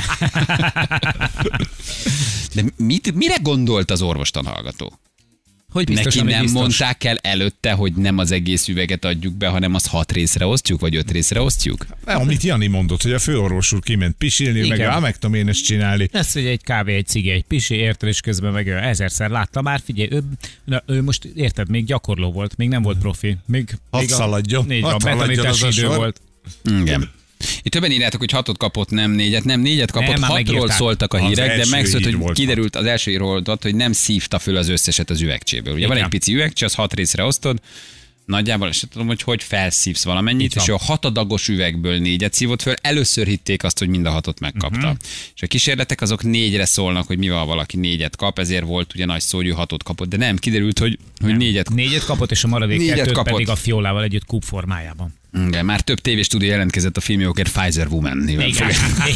De mit, mire gondolt az orvostan hallgató? Hogy Neki biztosan, hogy nem biztos. mondták el előtte, hogy nem az egész üveget adjuk be, hanem azt hat részre osztjuk, vagy öt részre osztjuk? Amit Jani mondott, hogy a főorvos úr kiment pisilni, Igen. meg á, meg tudom én ezt csinálni. Ez, hogy egy kávé, egy cigi, egy pisi, érted, és közben meg ő ezerszer látta már, figyelj, ő, na, ő most érted, még gyakorló volt, még nem volt profi. Még, Hadd még a- szaladjon, Négy hadd van, szaladjon betanítási az a idő sor. volt. Igen. Itt többen írjátok, hogy hatot kapott, nem négyet. Nem, négyet kapott, Nem, már hatról megírták. szóltak a Az hírek, de első megszólt, hír hogy volt kiderült az első hírról, hogy nem szívta föl az összeset az üvegcséből. Ugye van Igen. egy pici üvegcse, az hat részre osztod, nagyjából, és tudom, hogy hogy felszívsz valamennyit, Itt van. és ő a hatadagos üvegből négyet szívott föl, először hitték azt, hogy mind a hatot megkapta. Mhm. Uh-huh. És a kísérletek azok négyre szólnak, hogy mivel valaki négyet kap, ezért volt ugye nagy szó, hogy ő hatot kapott, de nem, kiderült, hogy, hogy négyet Négyet kapott, és a maradék Négyet kettőt kapott. pedig a fiolával együtt kúp formájában. Igen, már több tévéstúdió jelentkezett a filmjókért Pfizer Woman néven. Igen.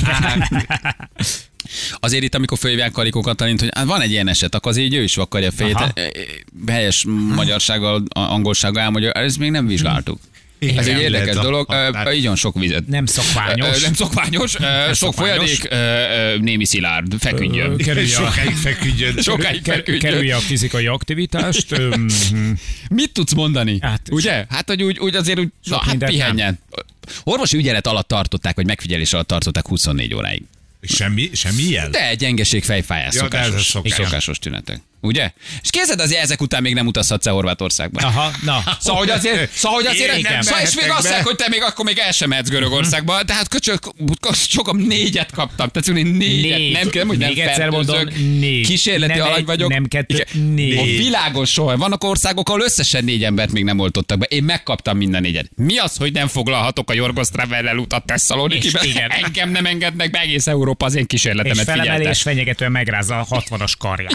Azért itt, amikor fölhívják Karikó Katalint, hogy hát van egy ilyen eset, akkor azért így ő is vakarja a fejét. Aha. E, e, Helyes magyarsággal, a- angolsággal elmondja, ezt még nem vizsgáltuk. Igen, Ez egy lehet érdekes a dolog. határ. Ö, Igyon sok vizet. Nem szokványos. Ö, Nem szokványos, ö, sok szokványos. folyadék, ö, ö, némi szilárd, feküdjön. Kerülje a, Sokáig feküdjön. Sokáig ker- feküdjön. kerülje a fizikai aktivitást. öm, Mit tudsz mondani? Hát, Ugye? Hát, hogy úgy, úgy azért úgy, na, sok hát mindent pihenjen. Orvosi ügyelet alatt tartották, vagy megfigyelés alatt tartották huszonnégy óráig. Semmi, semmi jel? De gyengeség, fejfájás, Ja, de ez a szokásos, szokás. szokásos tünetek. Ugye? És képzeld, azért ezek után még nem utazhatsz el Horvátországba. Aha, na. Szóval, hogy azért, szóval, hogy azért Igen, nem szóval, és még mehetek azt be. mondják, hogy te még akkor még el sem mehetsz Görögországba, tehát köcsök, sokan négyet kaptam, tehát szóval négyet, Négy. nem kell, hogy nem Még egyszer fertőzök. mondom, négy. Kísérleti Nem alany egy, vagyok. nem kettő, Igen. négy. A világon soha. Vannak országok, ahol összesen négy embert még nem oltottak be. Én megkaptam minden négyet. Mi az, hogy nem foglalhatok a Jorgos Travellel utat Tesszalonikibe? És igen. Engem nem engednek be, egész Európa az én És kísérletemet felemelés figyelte. fenyegetően megrázza a hatvanas karját.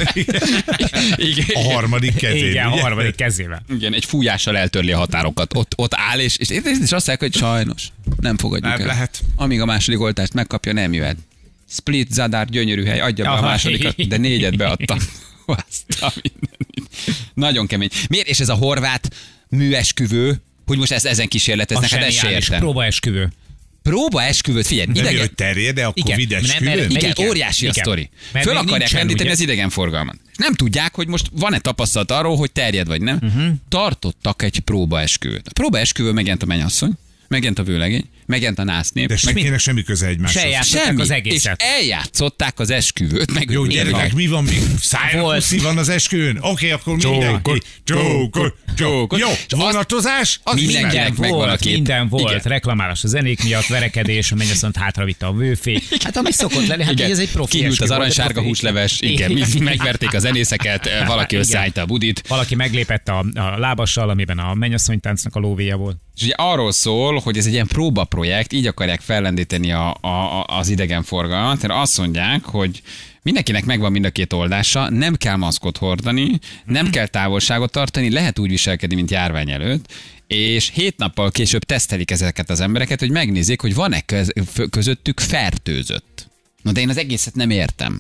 Igen. A harmadik kezén. Igen, a ugye? harmadik kezével. Igen, egy fújással eltörli a határokat. Ott, ott áll, és, és, és azt mondják, hogy sajnos nem fogadjuk Nem el. lehet. Amíg a második oltást megkapja, nem jöhet. Split, Zadar, gyönyörű hely, adja be a Aha. másodikat, de négyet beadtam. Azt a mindenit. Nagyon kemény. Miért? És ez a horvát műesküvő, hogy most ezt ezen kísérleteznek, hát ezt se értem. Próbaesküvő. Próba esküvőt, figyelj, Nem jön, idegen, hogy terjed-e a Igen, Covid nem, esküvőn? mert- igen, igen, óriási a igen. sztori. Mert Föl még akarják nincsen, rendíteni ugye? az idegenforgalmat. Nem tudják, hogy most van-e tapasztalat arról, hogy terjed vagy nem. Uh-huh. Tartottak egy próbaesküvőt. A próbaesküvő megjelent a mennyasszony, megjelent a vőlegény, megjelent a násznép, De meg senkinek semmi köze egymáshoz. Se játszották semmi. az És egészet. eljátszották az esküvőt. Meg Jó, mi gyerekek, van? mi van még? Volt. Szájrapuszi van az esküvőn? Oké, okay, akkor mindenki. Csókot, Csókot. Jó, És azt- vonatozás? Az Mindenkinek minden. Minden megvan a volt, kép. minden volt. Igen. Reklamálás a zenék miatt, verekedés, a mennyasszont hátravitte a vőfé. Hát ami szokott lenni, hát Igen. ez egy profi Kihűlt eskü az volt, aranysárga profi. húsleves, igen, Igen. mi- megverték a zenészeket, valaki Igen. összeállta a budit. Valaki meglépett a, a lábassal, amiben a mennyasszonytáncnak a lóvéja volt. És ugye arról szól, hogy ez egy ilyen próbaprojekt, így akarják fellendíteni a, a, a, az idegenforgalmat, tehát azt mondják, hogy mindenkinek megvan mind a két oldása, nem kell maszkot hordani, nem kell távolságot tartani, lehet úgy viselkedni, mint járvány előtt, és hét nappal később tesztelik ezeket az embereket, hogy megnézzék, hogy van-e köz, közöttük fertőzött. Na de én az egészet nem értem.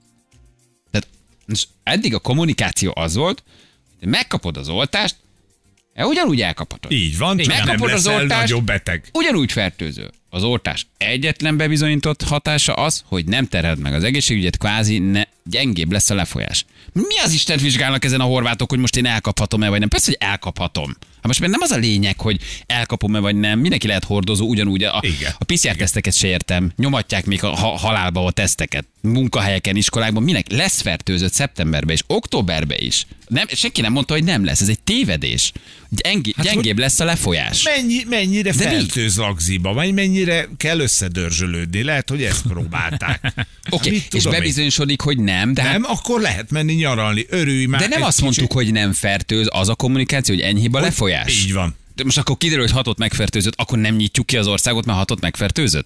Tehát most eddig a kommunikáció az volt, hogy megkapod az oltást, e ugyanúgy elkaphatod. Így van, csak nem Megkapod az leszel oltást, nagyobb beteg. ugyanúgy fertőző. Az oltás egyetlen bebizonyított hatása az, hogy nem terheld meg az egészségügyet, kvázi ne, gyengébb lesz a lefolyás. Mi az Istent vizsgálnak ezen a horvátok, hogy most én elkaphatom-e vagy nem? Persze, hogy elkaphatom. Hát most már nem az a lényeg, hogy elkapom-e vagy nem. Mindenki lehet hordozó, ugyanúgy a, Igen. a pé cé er teszteket se értem. Nyomatják még a ha- halálba a teszteket. Munkahelyeken, iskolákban, minek lesz fertőzött szeptemberben és októberben is. Nem, senki nem mondta, hogy nem lesz. Ez egy tévedés. Gyengé, Hát, gyengébb lesz a lefolyás. Mennyi, mennyire De mi? fertőz lagziba, vagy mennyire kell összedörzsölődni? Lehet, hogy ezt próbálták. Oké, okay, Mit és tudom én? bebizonyosodik, hogy nem, de, hát, Nem, akkor lehet menni nyaralni. Örülj már. de nem egy azt mondtuk, kicsit. hogy nem fertőz, az a kommunikáció, hogy enyhébb a lefolyás. Így van. De most akkor kiderül, hogy hatot megfertőzött, akkor nem nyitjuk ki az országot, mert hatot megfertőzött?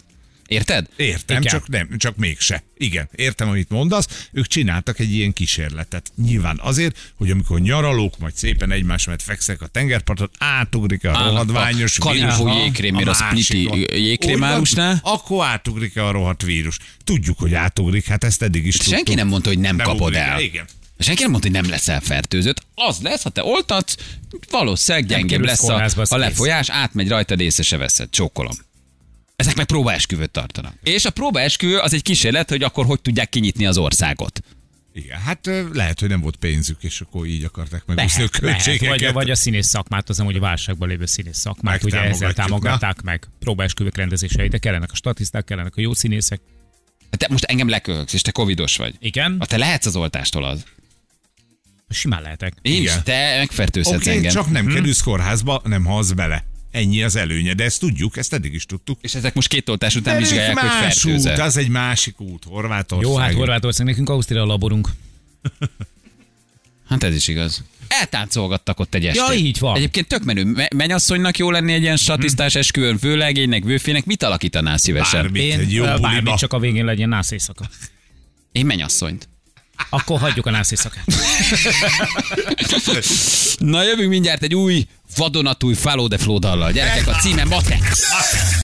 Érted? Értem, Igen. csak nem, csak mégse. Igen, értem, amit mondasz. Ők csináltak egy ilyen kísérletet. Nyilván azért, hogy amikor nyaralók, majd szépen egymás mellett fekszek a tengerparton, átugrik a rohadványos Kalinfó jégkrémért a spliti jégkrémárusnál. Akkor átugrik a rohadt vírus. Tudjuk, hogy átugrik, hát ezt eddig is tudtuk. Senki nem mondta, hogy nem, nem kapod ugrik, el. Igen. Senki nem mondta, hogy nem leszel fertőzött. Az lesz, ha te oltatsz, valószínűleg gyengébb kerülsz lesz a, kórházba, az a kész. lefolyás, átmegy rajtad, észre se veszed. Csókolom. Ezek meg próbaesküvőt tartanak. És a próbaesküvő az egy kísérlet, hogy akkor hogy tudják kinyitni az országot. Igen, hát ö, lehet, hogy nem volt pénzük, és akkor így akarták megúszni a Lehet, lehet. költségeket. Vagy, vagy a színész szakmát, az nem, hogy a válságban lévő színész szakmát, ugye ezzel Megtámogatjuk, támogatták meg próbaesküvők rendezéseit, de kellenek a statiszták, kellenek a jó színészek. Te most engem leköhögsz, és te covidos vagy. Igen, Ha te lehetsz az oltástól az. simán lehetek. Én is, Igen. te megfertőzhetsz Oké, okay, engem. csak nem kerülsz kórházba, nem halsz bele. Ennyi az előnye, de ezt tudjuk, ezt eddig is tudtuk. És ezek most két oltás után De vizsgálják, hogy más út, fertőző. az egy másik út, Horvátország. Jó, hát Horvátország, nekünk Ausztria a laborunk. Hát ez is igaz. Eltáncolgattak ott egy estét. Ja, így van. Egyébként tök menő. Me- Mennyasszonynak jó lenni egy ilyen statisztás esküvőn, vőlegénynek, vőfének. Mit alakítanál szívesen? Bármit, Én egy jó ö, buliba. bármit, csak a végén legyen nász éjszaka. Én mennyasszonyt. Akkor hagyjuk a nász éjszakát. Na jövünk mindjárt egy új vadonatúj Follow the Flow dallal. Gyerekek, a címe Matek.